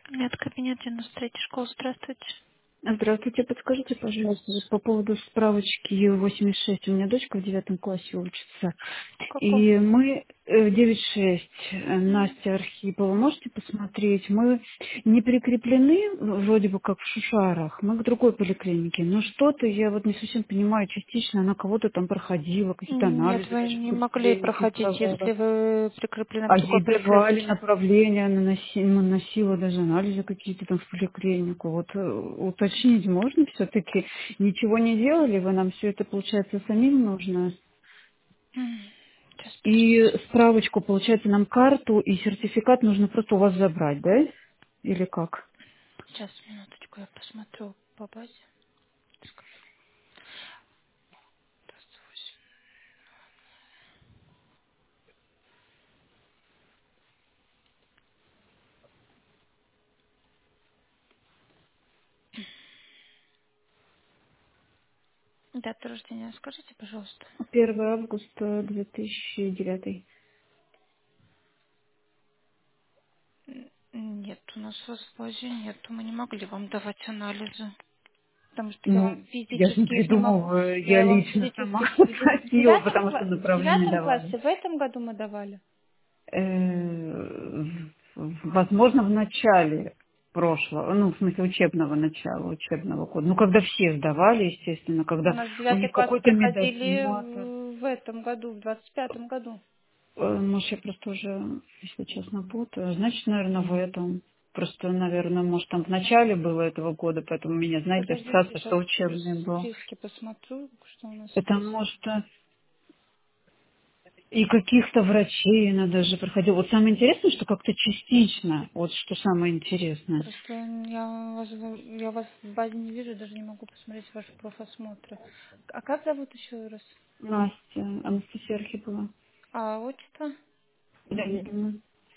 Медкабинет 93 школа. Здравствуйте. Здравствуйте, подскажите, пожалуйста, вот по поводу справочки 86. У меня дочка в 9 классе учится. В каком? И мы 9-6, М. Настя Архипова, можете посмотреть? Мы не прикреплены, вроде бы как в Шушарах, мы к другой поликлинике. Но что-то я вот не совсем понимаю, частично она кого-то там проходила, какие-то Нет, анализы вы даже в не могли поликлинике проходить, сдавала. если вы прикреплены к А другой ей давали поликлинике. направление, она носила даже анализы какие-то там в поликлинику. Вот уточнить можно все-таки? Ничего не делали, вы нам все это, получается, самим нужно? Сейчас, И подождите. справочку, получается, нам карту и сертификат нужно просто у вас забрать, да? Или как? Сейчас, минуточку, я посмотрю по базе. Дату рождения скажите, пожалуйста. 1 августа 2009. Нет, у нас в базе нет. Мы не могли вам давать анализы. Потому что я вам Ну, я же не физически их не могу. придумываю, я Я вам лично физически сама их в попросила, девятом, потому что в направление девятом давали. классе в этом году мы давали. Возможно, в начале прошлого, ну, в смысле учебного начала, учебного года. Ну, когда все сдавали, естественно, У когда нас у девятый них класс какой-то проходили медосмотр. в этом году, в 25-м году. Может, я просто уже, если честно, путаю. Значит, наверное, в этом. Просто, наверное, может, там в начале было этого года, поэтому у меня, знаете, Подождите, ассоциация, сейчас что в учебный был. списке посмотрю, что у нас Это есть. может и каких-то врачей она даже проходила. Вот самое интересное, что как-то частично, вот что самое интересное. Просто я вас в базе не вижу, даже не могу посмотреть ваши профосмотры. А как зовут еще раз? Настя, Анастасия Архипова. А отчество? Леонидовна.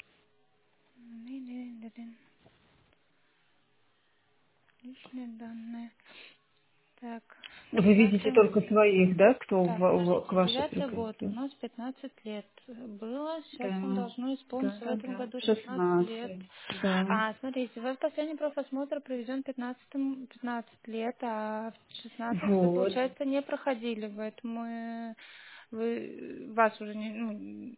Личные данные. Так, Вы видите девятый. только своих, да, кто Так, к подождите, вашей девятый год, у прикрепил? нас 15 лет было, сейчас он Да, должно исполниться в да, этом да. году 16 лет. 16, да. А, смотрите, у вас последний профосмотр проведен 15 лет, а в 16 вы, Вот. получается, не проходили, поэтому вас уже не, ну,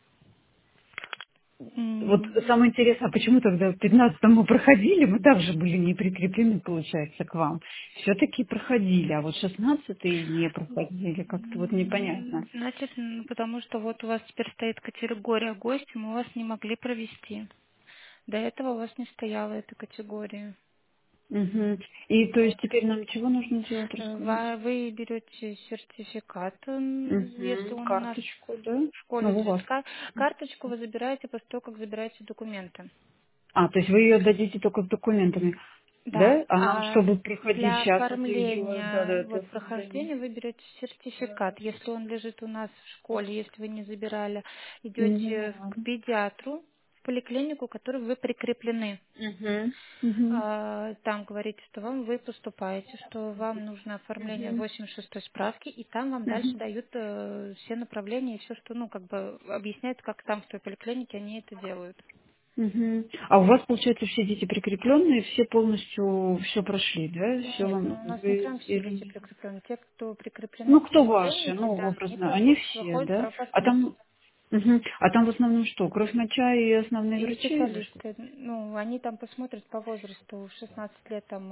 Вот м, самое интересное, а почему тогда в 15-м мы проходили, мы также были не прикреплены, получается, к вам. Все-таки проходили, а вот 16-е не проходили, как-то вот непонятно. значит, потому что вот у вас теперь стоит категория гости, мы вас не могли провести. До этого у вас не стояла эта категория. Мгм. И то есть Вот. теперь нам чего нужно делать, расскажите? Вы берете сертификат, если Угу. он у нас Карточку, да? в школе Ну, у лежит. вас. Карточку вы забираете после того, как забираете документы. А, то есть вы ее дадите только с документами, Да, да? А нам, а чтобы проходить для сейчас вот ее, да, да, оформления, для вот оформления. прохождения вы берете сертификат. Если он лежит у нас в школе, если вы не забирали, идете Угу. к педиатру, в поликлинику, к которой вы прикреплены. Угу. Угу. Там говорите, что вы поступаете, что вам нужно оформление Угу. 86-й справки, и там вам дальше Угу. дают все направления и все, что, ну, как бы объясняют, как там в той поликлинике они это делают. Угу. А у вас, получается, все дети прикрепленные, все полностью все прошли, да? Все Нет, ну, вам у нас не вы прям все или дети нет? прикреплены. Те, кто прикреплены Ну, к кто ваши, поликлинике, ну, да, они образно, они все, проходят да? А профосмотр. там, мгм. А там в основном что? Кровь, моча и основные И врачи или что? специалисты, ну, они там посмотрят по возрасту, в 16 лет там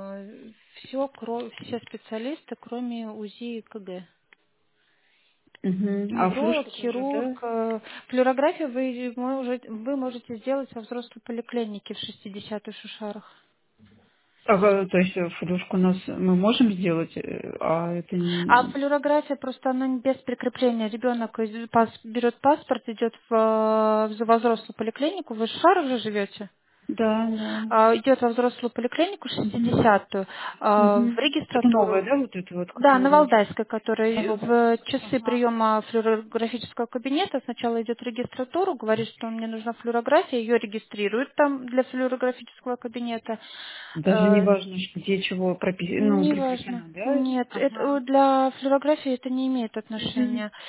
все специалисты, кроме УЗИ и КГ. Угу. А Невролог, флюшка тоже, хирург. да? Флюорографию вы можете сделать во взрослой поликлинике в 60-х Шушарах. То есть флюшку у нас мы можем сделать, а это А не... флюорография просто она без прикрепления. Ребенок берет паспорт, идет во взрослую поликлинику. Вы в Шушарах же живете? Да, да. Идет во взрослую поликлинику Угу. 60-ю, в Угу. Это новая, регистратуру. да, вот это вот, Да, на которая... Валдайской, который Новая. в часы Ага. приема флюорографического кабинета сначала идет регистратуру, говорит, что мне нужна флюорография, ее регистрируют там для флюорографического кабинета. Даже не Э, важно, где чего ну, Неважно. прописано, да? Нет, Ага. для флюорографии это не имеет Угу. отношения.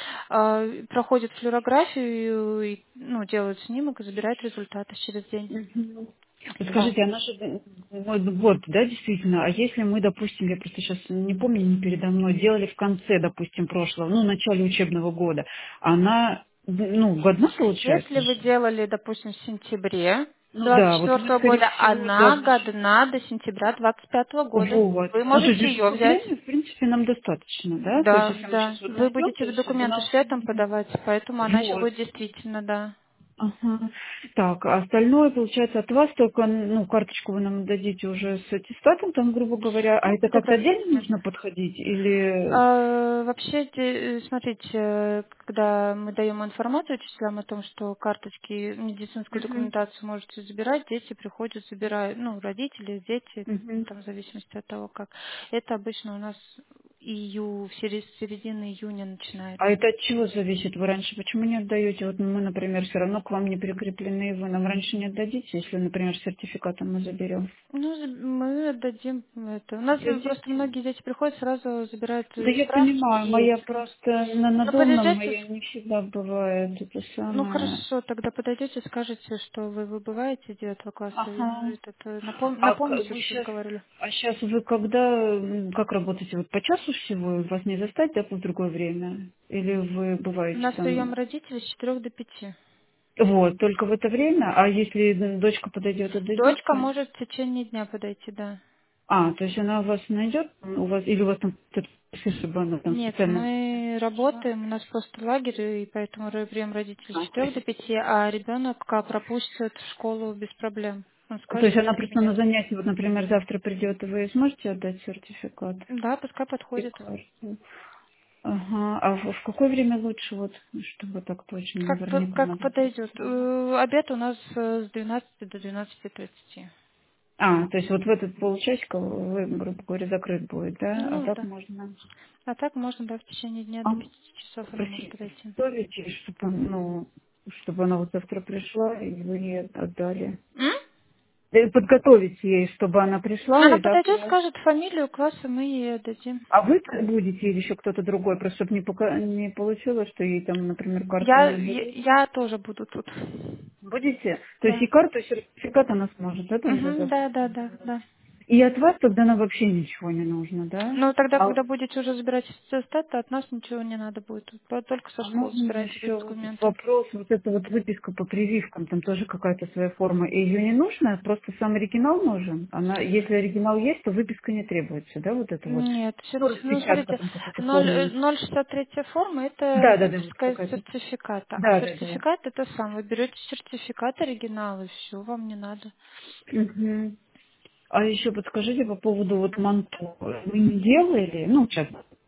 Проходит флюорографию, и, ну, делают снимок и забирают результаты через день. Вот Да. скажите, а наши, вот, да, действительно, а если мы, допустим, я просто сейчас не помню, не передо мной, делали в конце, допустим, прошлого, ну, в начале учебного года, она, ну, годна Если получается? вы делали, допустим, в сентябре Ну да, вот мы, 24 скорее года, всего, она должны... годна до сентября 25 года. Вот. Вы Ну, то есть можете для ее взять. поступления, в принципе, нам достаточно, да? То есть Да, если мы да. сейчас вот Вы найдем, то будете есть чтобы документы нам... же летом подавать, поэтому она еще Вот. будет действительно, да. Ага. Так, а остальное, получается, от вас только, ну, карточку вы нам дадите уже с аттестатом, там, грубо говоря, а Ну, это как-то отдельно документы. нужно подходить или... Вообще, смотрите, когда мы даем информацию учителям о том, что карточки, медицинскую Мгм. документацию можете забирать, дети приходят, забирают, ну, родители, дети, Мгм. там, в зависимости от того, как. Это обычно у нас середины июня А начинается. это от чего зависит? Вы раньше почему не отдаете? Вот мы, например, все равно к вам не прикреплены, вы нам раньше не отдадите, если, например, сертификатом мы заберем. Ну, мы отдадим это. У нас просто Дадите? многие дети приходят, сразу забирают Да я справки понимаю, и моя едем. просто на Ну, домном подойдете, моя не всегда бывает это ну самое. хорошо, тогда подойдете, скажете, что вы выбываете 9 класса. И Ага. напомните, Вы что сейчас, разговаривали. а сейчас вы когда, как работаете? Вот по часу всего вас не застать, да, в другое время? Или вы У бываете нас прием там? родителей с 4 до 5. Вот, только в это время, а если дочка подойдет, Дочка отдадите? может в течение дня подойти, да. А, то есть она вас найдет, у вас, или у вас там кто-то, чтобы она там Нет, специально мы пришла? работаем, у нас просто лагерь, и поэтому прием родителей с А, 4 до 5, а ребенок пропустит в школу без проблем. Он то есть скажет она в просто на кабинет. занятии, вот, например, завтра придет, и вы сможете отдать сертификат Да, пускай и подходит. карту? Ага, а в какое время лучше, вот, чтобы так точно, наверняка Как надо будет подойдет. самое. Обед у нас с 12 до 12:30. А, то есть вот в этот полчасика вы, грубо говоря, закрыт будет, да? А Ну так да. можно... А так можно, да, в течение дня А, до 5 часов она может спросите, подойти. готовите, чтобы, ну, чтобы она вот завтра пришла, и вы ей отдали. М? Подготовить ей, чтобы она пришла, Она и подойдет, завтра... скажет фамилию класса, мы ей отдадим. А вы будете или еще кто-то другой, просто чтобы не получилось, что ей там, например, карту Я, не я, отдадут? я тоже буду тут. Будете? То есть Да. и карту, и сертификат она сможет, да, тогда Угу, завтра да, да, да, забрать? да. И от вас тогда нам вообще ничего не нужно, да? Ну, тогда, А, когда будете уже забирать аттестат, то от нас ничего не надо будет. Только со а школы можно забирайте еще вот документы. вопрос, вот эта вот выписка по прививкам, там тоже какая-то своя форма, и ее не нужно, просто сам оригинал нужен? Она, если оригинал есть, то выписка не требуется, да, вот это вот? Нет, Ну, ну, распечатка смотрите, там какой-то формы. 063 форма это Да, да, да, вот выписка из какая-то. сертификата. А Да, да, да. сертификат это сам. Вы берете сертификат оригинал, и все, вам не надо. Мгм. А еще подскажите по поводу вот манту. Мы не делали, ну, сейчас,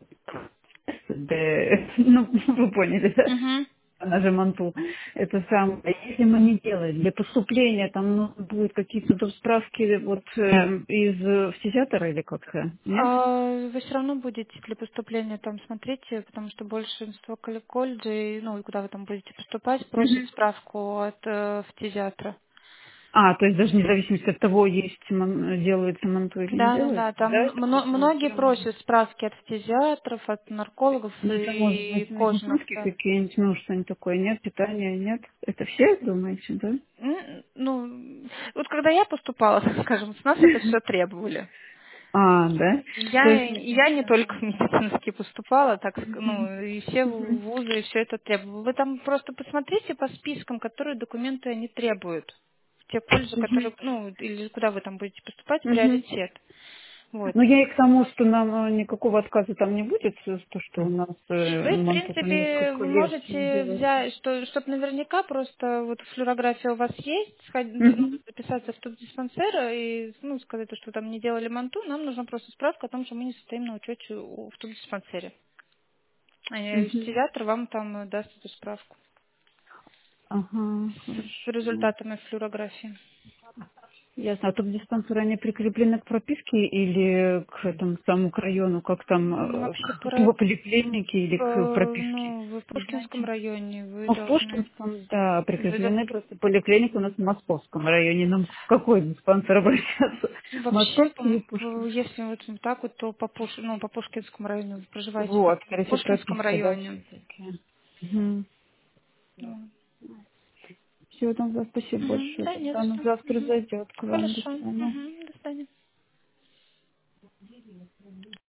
ну, вы поняли, да? Угу. Она же манту. Это самое. Если мы не делаем для поступления, там ну, будут какие-то тут справки вот из фтизиатора или как-то, нет? Вы все равно будете для поступления там смотрите, потому что большинство колледжей, ну и куда вы там будете поступать, просят Мгм. справку от фтизиатра. А, то есть даже вне зависимости от того, есть делается манту или не Да, да, да. делается, Там да? Это все многие равно. просят справки от фтизиатров, от наркологов Ну, это может и быть кожных, медицинские да. какие-нибудь, ну, что-нибудь такое, нет, питания нет. Это все, думаете, да? Ну, вот когда я поступала, так скажем, с нас это все требовали. А, да? То есть... Я не только в медицинский поступала, Мгм. ну, и все Мгм. вузы, и все это требовали. Вы там просто посмотрите по спискам, которые документы они требуют. Те колледжи, Мгм. которые, ну, или куда вы там будете поступать, Мгм. приоритет. Вот. Ну, я и к тому, что нам никакого отказа там не будет, то, что у нас Вы, в манту там принципе, несколько вы лет можете делается. взять, чтобы наверняка просто вот флюорография у вас есть, Мгм. записаться в тубдиспансер и ну, сказать, что вы там не делали манту, нам нужна просто справка о том, что мы не состоим на учете в тубдиспансере. Мгм. Фтизиатр вам там даст эту справку Ага, с хорошо. результатами флюорографии. Ясно. А тут диспансеры, они прикреплены к прописке или к этому самому к району, как там, Вообще, к поликлинике или к прописке? ну, вы в Не Пушкинском знаете? районе, вы Ну, в должны... Пушкинском, да, Вы до- прикреплены просто поликлиника у нас в Московском районе. Нам в какой диспансер обращаться? Вообще, Московский или Пушкинский? если вот так вот, то ну, по Пушкинскому району вы проживаете Вот, скорее в всего, Пушкинском прописка, да, районе. все-таки. Мгм. Ну, Все, тогда спасибо большое. Да, не Тогда за она что. завтра Мгм. зайдет к вам. До Хорошо. свидания. До свидания.